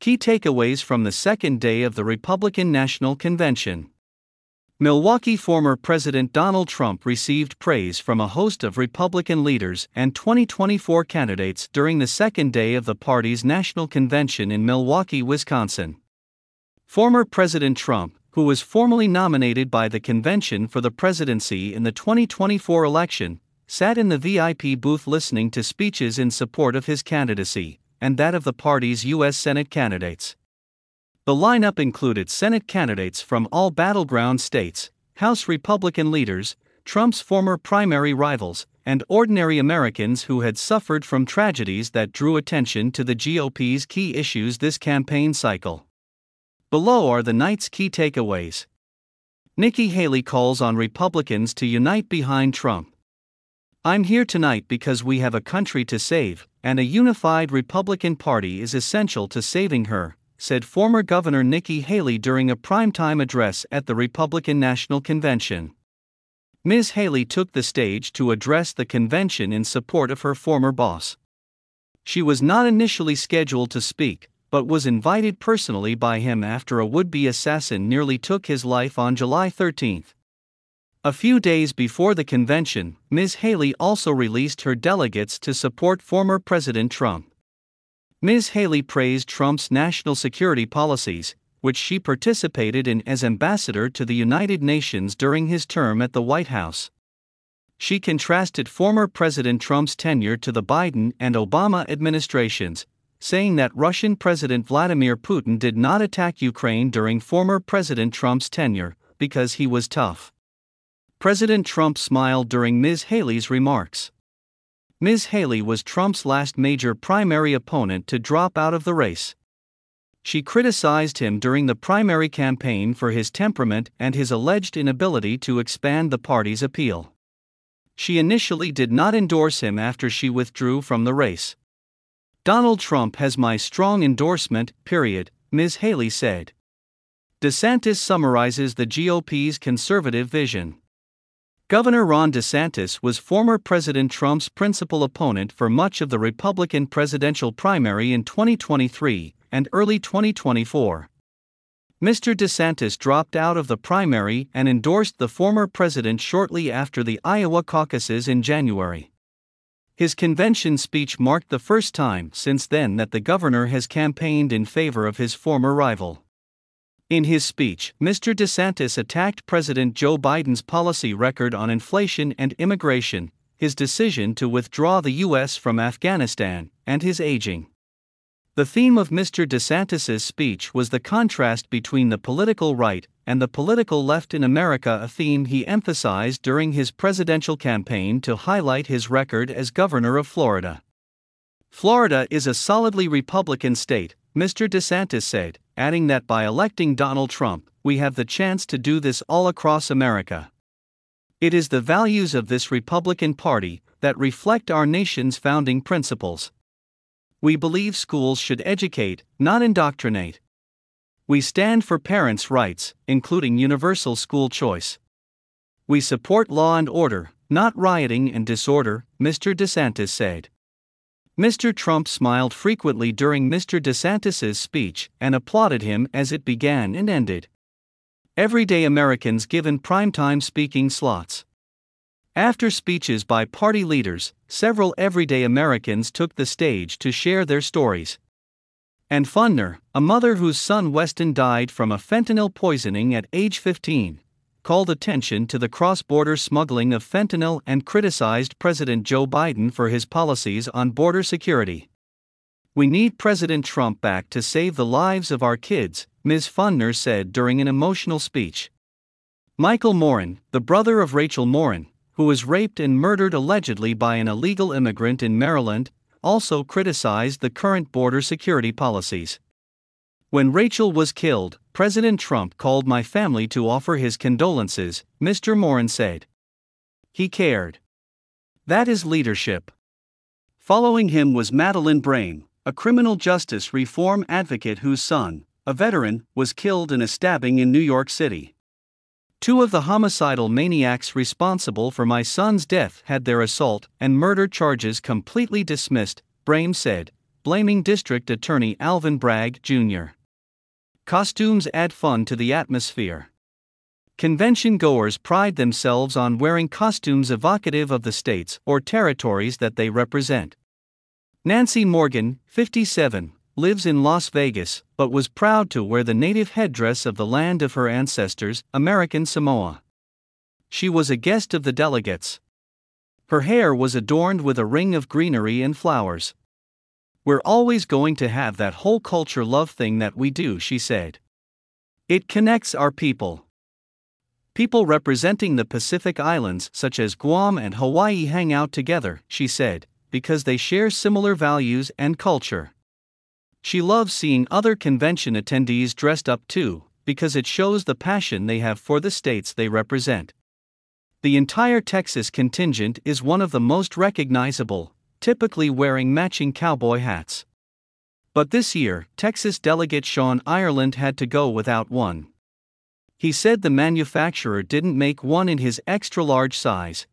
Key takeaways from the second day of the Republican National Convention. Milwaukee former President Donald Trump received praise from a host of Republican leaders and 2024 candidates during the second day of the party's national convention in Milwaukee, Wisconsin. Former President Trump, who was formally nominated by the convention for the presidency in the 2024 election, sat in the VIP booth listening to speeches in support of his candidacy and that of the party's U.S. Senate candidates. The lineup included Senate candidates from all battleground states, House Republican leaders, Trump's former primary rivals, and ordinary Americans who had suffered from tragedies that drew attention to the GOP's key issues this campaign cycle. Below are the night's key takeaways. Nikki Haley calls on Republicans to unite behind Trump. "I'm here tonight because we have a country to save, and a unified Republican Party is essential to saving her," said former Governor Nikki Haley during a primetime address at the Republican National Convention. Ms. Haley took the stage to address the convention in support of her former boss. She was not initially scheduled to speak, but was invited personally by him after a would-be assassin nearly took his life on July 13. A few days before the convention, Ms. Haley also released her delegates to support former President Trump. Ms. Haley praised Trump's national security policies, which she participated in as ambassador to the United Nations during his term at the White House. She contrasted former President Trump's tenure to the Biden and Obama administrations, saying that Russian President Vladimir Putin did not attack Ukraine during former President Trump's tenure because he was tough. President Trump smiled during Ms. Haley's remarks. Ms. Haley was Trump's last major primary opponent to drop out of the race. She criticized him during the primary campaign for his temperament and his alleged inability to expand the party's appeal. She initially did not endorse him after she withdrew from the race. "Donald Trump has my strong endorsement, period," Ms. Haley said. DeSantis summarizes the GOP's conservative vision. Governor Ron DeSantis was former President Trump's principal opponent for much of the Republican presidential primary in 2023 and early 2024. Mr. DeSantis dropped out of the primary and endorsed the former president shortly after the Iowa caucuses in January. His convention speech marked the first time since then that the governor has campaigned in favor of his former rival. In his speech, Mr. DeSantis attacked President Joe Biden's policy record on inflation and immigration, his decision to withdraw the U.S. from Afghanistan, and his aging. The theme of Mr. DeSantis's speech was the contrast between the political right and the political left in America, a theme he emphasized during his presidential campaign to highlight his record as governor of Florida. "Florida is a solidly Republican state," Mr. DeSantis said, adding that by electing Donald Trump, we have the chance to do this all across America. "It is the values of this Republican Party that reflect our nation's founding principles. We believe schools should educate, not indoctrinate. We stand for parents' rights, including universal school choice. We support law and order, not rioting and disorder," Mr. DeSantis said. Mr. Trump smiled frequently during Mr. DeSantis's speech and applauded him as it began and ended. Everyday Americans given primetime speaking slots. After speeches by party leaders, several everyday Americans took the stage to share their stories. Ann Fundner, a mother whose son Weston died from a fentanyl poisoning at age 15, called attention to the cross-border smuggling of fentanyl and criticized President Joe Biden for his policies on border security. "We need President Trump back to save the lives of our kids," Ms. Fundner said during an emotional speech. Michael Morin, the brother of Rachel Morin, who was raped and murdered allegedly by an illegal immigrant in Maryland, also criticized the current border security policies. "When Rachel was killed, President Trump called my family to offer his condolences," Mr. Morin said. "He cared. That is leadership." Following him was Madeleine Brame, a criminal justice reform advocate whose son, a veteran, was killed in a stabbing in New York City. "Two of the homicidal maniacs responsible for my son's death had their assault and murder charges completely dismissed," Brame said, blaming District Attorney Alvin Bragg, Jr. Costumes add fun to the atmosphere. Convention goers pride themselves on wearing costumes evocative of the states or territories that they represent. Nancy Morgan, 57, lives in Las Vegas but was proud to wear the native headdress of the land of her ancestors, American Samoa. She was a guest of the delegates. Her hair was adorned with a ring of greenery and flowers. "We're always going to have that whole culture love thing that we do," she said. "It connects our people." "People representing the Pacific Islands such as Guam and Hawaii hang out together," she said, "because they share similar values and culture." She loves seeing other convention attendees dressed up too, because it shows the passion they have for the states they represent. The entire Texas contingent is one of the most recognizable, typically wearing matching cowboy hats. But this year, Texas delegate Sean Ireland had to go without one. He said the manufacturer didn't make one in his extra-large size,